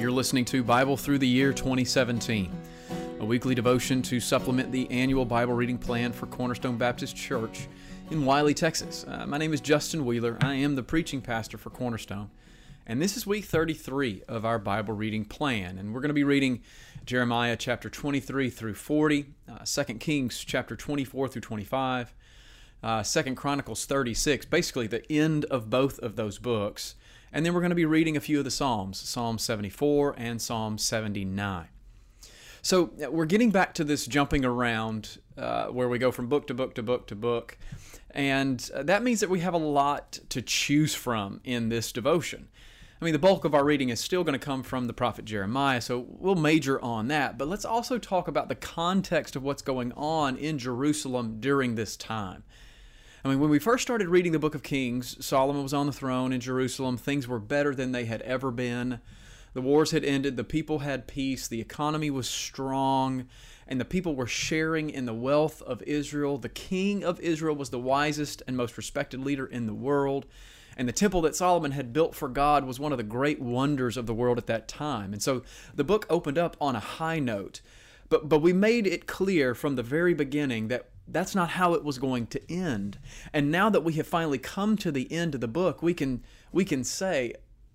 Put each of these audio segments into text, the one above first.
You're listening to Bible Through the Year 2017, a weekly devotion to supplement the annual Bible reading plan for Cornerstone Baptist Church in Wiley, Texas. My name is Justin Wheeler. I am the preaching pastor for Cornerstone, and this is week 33 of our Bible reading plan, and we're going to be reading Jeremiah chapter 23 through 40, 2 Kings chapter 24 through 25, 2 Chronicles 36, basically the end of both of those books. And then we're going to be reading a few of the Psalms, Psalm 74 and Psalm 79. So we're getting back to this jumping around where we go from book to book to book to book. And that means that we have a lot to choose from in this devotion. I mean, the bulk of our reading is still going to come from the prophet Jeremiah, so we'll major on that. But let's also talk about the context of what's going on in Jerusalem during this time. I mean, when we first started reading the book of Kings, Solomon was on the throne in Jerusalem. Things were better than they had ever been. The wars had ended. The people had peace. The economy was strong. And the people were sharing in the wealth of Israel. The king of Israel was the wisest and most respected leader in the world. And the temple that Solomon had built for God was one of the great wonders of the world at that time. And so the book opened up on a high note. But we made it clear from the very beginning that that's not how it was going to end. And now that we have finally come to the end of the book, we can say,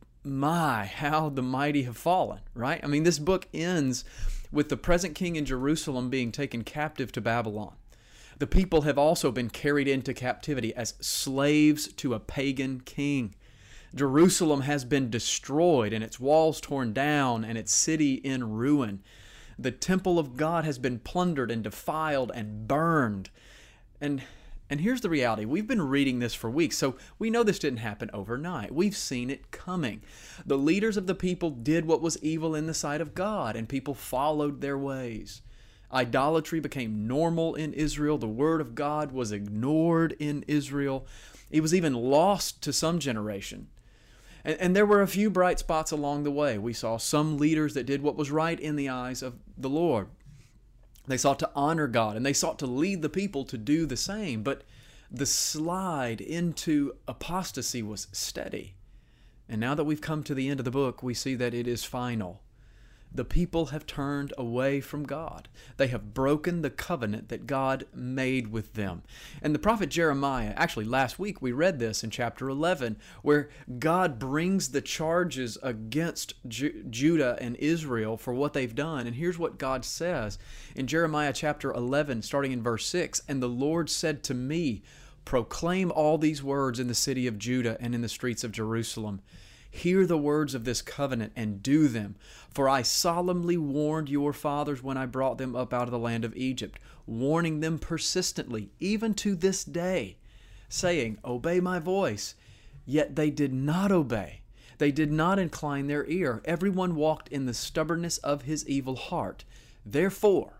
my, how the mighty have fallen, right? I mean, this book ends with the present king in Jerusalem being taken captive to Babylon. The people have also been carried into captivity as slaves to a pagan king. Jerusalem has been destroyed and its walls torn down and its city in ruin. The temple of God has been plundered and defiled and burned. And here's the reality. We've been reading this for weeks, so we know this didn't happen overnight. We've seen it coming. The leaders of the people did what was evil in the sight of God, and people followed their ways. Idolatry became normal in Israel. The word of God was ignored in Israel. It was even lost to some generation. And there were a few bright spots along the way. We saw some leaders that did what was right in the eyes of the Lord. They sought to honor God, and they sought to lead the people to do the same. But the slide into apostasy was steady. And now that we've come to the end of the book, we see that it is final. The people have turned away from God. They have broken the covenant that God made with them. And the prophet Jeremiah, actually last week we read this in chapter 11, where God brings the charges against Judah and Israel for what they've done. And here's what God says in Jeremiah chapter 11, starting in verse 6, "And the Lord said to me, proclaim all these words in the city of Judah and in the streets of Jerusalem. Hear the words of this covenant and do them. For I solemnly warned your fathers when I brought them up out of the land of Egypt, warning them persistently, even to this day, saying, obey my voice. Yet they did not obey. They did not incline their ear. Everyone walked in the stubbornness of his evil heart. Therefore,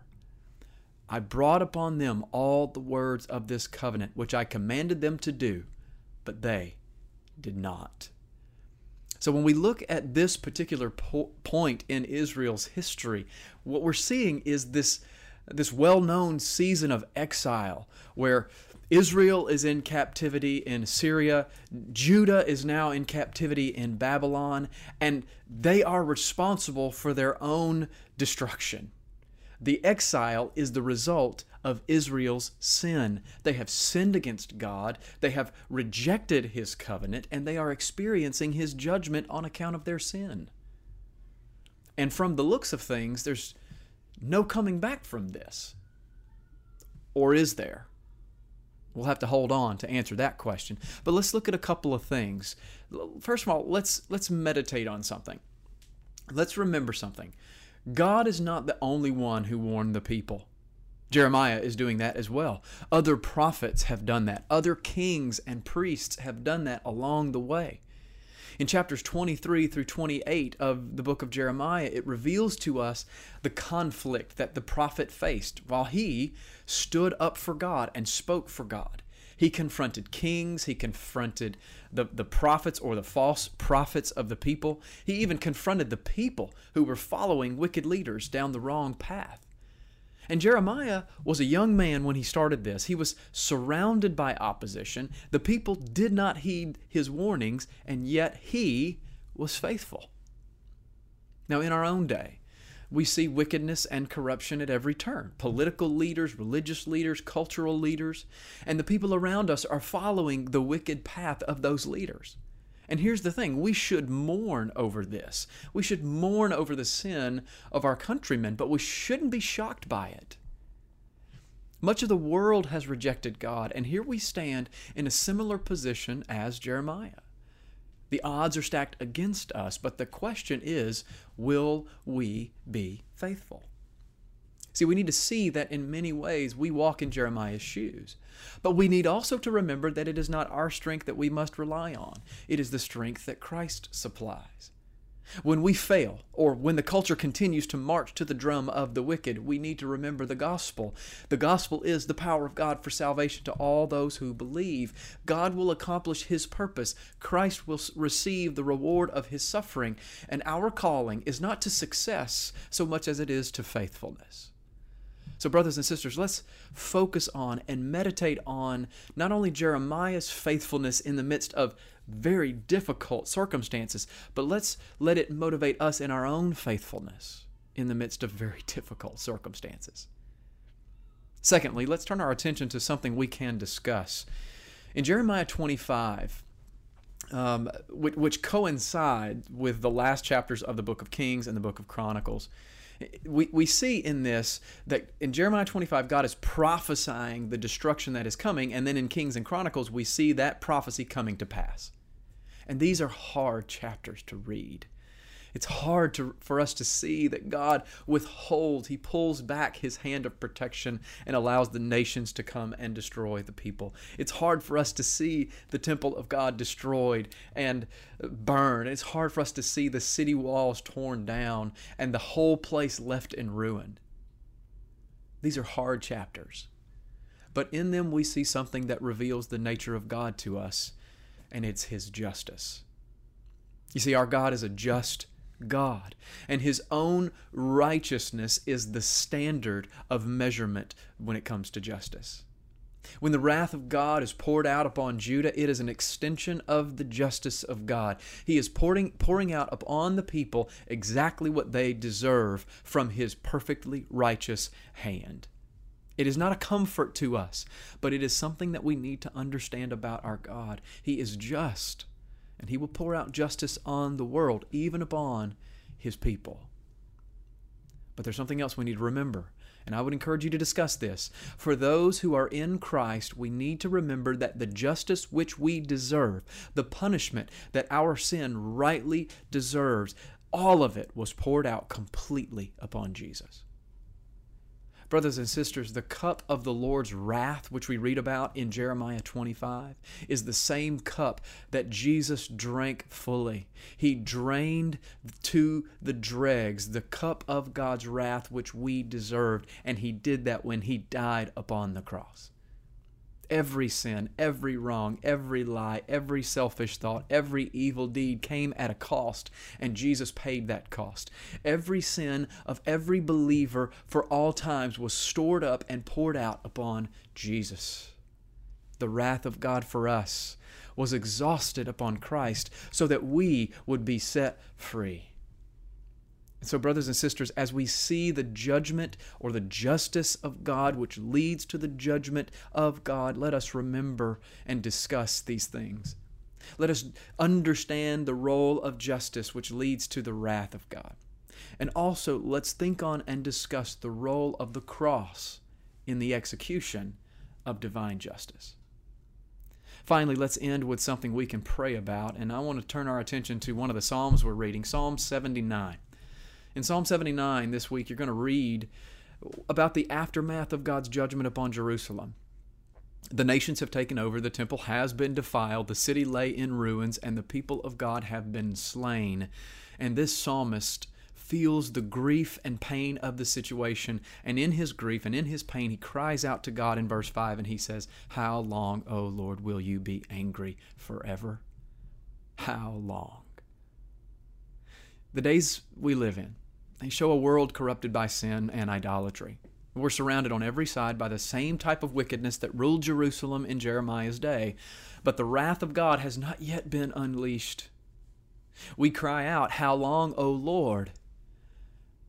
I brought upon them all the words of this covenant, which I commanded them to do, but they did not." So when we look at this particular point in Israel's history, what we're seeing is this well-known season of exile where Israel is in captivity in Syria, Judah is now in captivity in Babylon, and they are responsible for their own destruction. The exile is the result of Israel's sin. They have sinned against God, they have rejected His covenant, and they are experiencing His judgment on account of their sin. And from the looks of things, there's no coming back from this. Or is there? We'll have to hold on to answer that question. But let's look at a couple of things. First of all, let's meditate on something. Let's remember something. God is not the only one who warned the people. Jeremiah is doing that as well. Other prophets have done that. Other kings and priests have done that along the way. In chapters 23 through 28 of the book of Jeremiah, it reveals to us the conflict that the prophet faced while he stood up for God and spoke for God. He confronted kings, he confronted the prophets or the false prophets of the people. He even confronted the people who were following wicked leaders down the wrong path. And Jeremiah was a young man when he started this. He was surrounded by opposition. The people did not heed his warnings, and yet he was faithful. Now, in our own day, we see wickedness and corruption at every turn. Political leaders, religious leaders, cultural leaders, and the people around us are following the wicked path of those leaders. And here's the thing, we should mourn over this. We should mourn over the sin of our countrymen, but we shouldn't be shocked by it. Much of the world has rejected God, and here we stand in a similar position as Jeremiah. The odds are stacked against us, but the question is, will we be faithful? See, we need to see that in many ways we walk in Jeremiah's shoes. But we need also to remember that it is not our strength that we must rely on. It is the strength that Christ supplies. When we fail, or when the culture continues to march to the drum of the wicked, we need to remember the gospel. The gospel is the power of God for salvation to all those who believe. God will accomplish His purpose. Christ will receive the reward of His suffering. And our calling is not to success so much as it is to faithfulness. So brothers and sisters, let's focus on and meditate on not only Jeremiah's faithfulness in the midst of very difficult circumstances, but let's let it motivate us in our own faithfulness in the midst of very difficult circumstances. Secondly, let's turn our attention to something we can discuss. In Jeremiah 25, which coincide with the last chapters of the book of Kings and the book of Chronicles, we see in this that in Jeremiah 25, God is prophesying the destruction that is coming, and then in Kings and Chronicles, we see that prophecy coming to pass. And these are hard chapters to read. It's hard for us to see that God withholds, He pulls back His hand of protection and allows the nations to come and destroy the people. It's hard for us to see the temple of God destroyed and burned. It's hard for us to see the city walls torn down and the whole place left in ruin. These are hard chapters. But in them we see something that reveals the nature of God to us, and it's His justice. You see, our God is a just God, and His own righteousness is the standard of measurement when it comes to justice. When the wrath of God is poured out upon Judah, it is an extension of the justice of God. He is pouring out upon the people exactly what they deserve from His perfectly righteous hand. It is not a comfort to us, but it is something that we need to understand about our God. He is just, and He will pour out justice on the world, even upon His people. But there's something else we need to remember, and I would encourage you to discuss this. For those who are in Christ, we need to remember that the justice which we deserve, the punishment that our sin rightly deserves, all of it was poured out completely upon Jesus. Brothers and sisters, the cup of the Lord's wrath, which we read about in Jeremiah 25, is the same cup that Jesus drank fully. He drained to the dregs the cup of God's wrath, which we deserved, and He did that when He died upon the cross. Every sin, every wrong, every lie, every selfish thought, every evil deed came at a cost, and Jesus paid that cost. Every sin of every believer for all times was stored up and poured out upon Jesus. The wrath of God for us was exhausted upon Christ so that we would be set free. And so, brothers and sisters, as we see the judgment or the justice of God, which leads to the judgment of God, let us remember and discuss these things. Let us understand the role of justice, which leads to the wrath of God. And also, let's think on and discuss the role of the cross in the execution of divine justice. Finally, let's end with something we can pray about, and I want to turn our attention to one of the Psalms we're reading, Psalm 79. In Psalm 79 this week, you're going to read about the aftermath of God's judgment upon Jerusalem. The nations have taken over, the temple has been defiled, the city lay in ruins, and the people of God have been slain. And this psalmist feels the grief and pain of the situation, and in his grief and in his pain, he cries out to God in verse 5, and he says, "How long, O Lord, will you be angry forever? How long?" The days we live in, they show a world corrupted by sin and idolatry. We're surrounded on every side by the same type of wickedness that ruled Jerusalem in Jeremiah's day, but the wrath of God has not yet been unleashed. We cry out, "How long, O Lord?"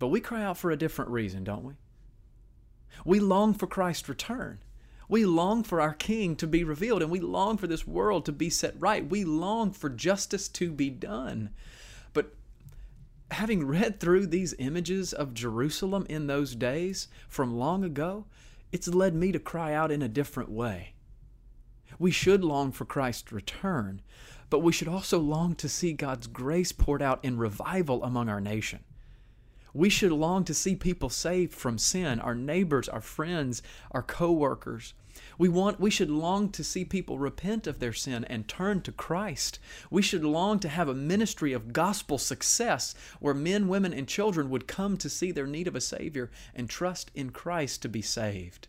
But we cry out for a different reason, don't we? We long for Christ's return. We long for our King to be revealed, and we long for this world to be set right. We long for justice to be done. But having read through these images of Jerusalem in those days from long ago, it's led me to cry out in a different way. We should long for Christ's return, but we should also long to see God's grace poured out in revival among our nation. We should long to see people saved from sin, our neighbors, our friends, our co-workers. We should long to see people repent of their sin and turn to Christ. We should long to have a ministry of gospel success where men, women, and children would come to see their need of a Savior and trust in Christ to be saved.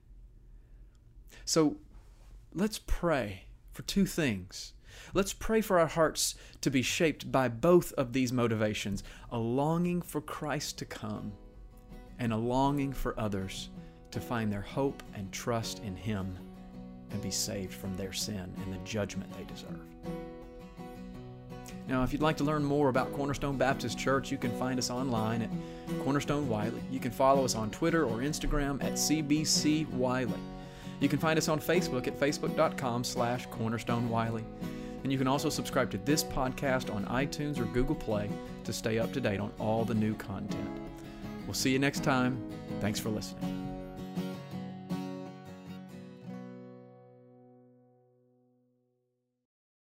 So let's pray for two things. Let's pray for our hearts to be shaped by both of these motivations, a longing for Christ to come and a longing for others to find their hope and trust in Him and be saved from their sin and the judgment they deserve. Now, if you'd like to learn more about Cornerstone Baptist Church, you can find us online at Cornerstone Wiley. You can follow us on Twitter or Instagram at CBC Wiley. You can find us on Facebook at facebook.com/Cornerstone Wiley. And you can also subscribe to this podcast on iTunes or Google Play to stay up to date on all the new content. We'll see you next time. Thanks for listening.